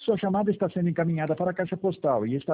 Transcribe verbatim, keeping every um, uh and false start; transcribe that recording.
Sua chamada está sendo encaminhada para a caixa postal e está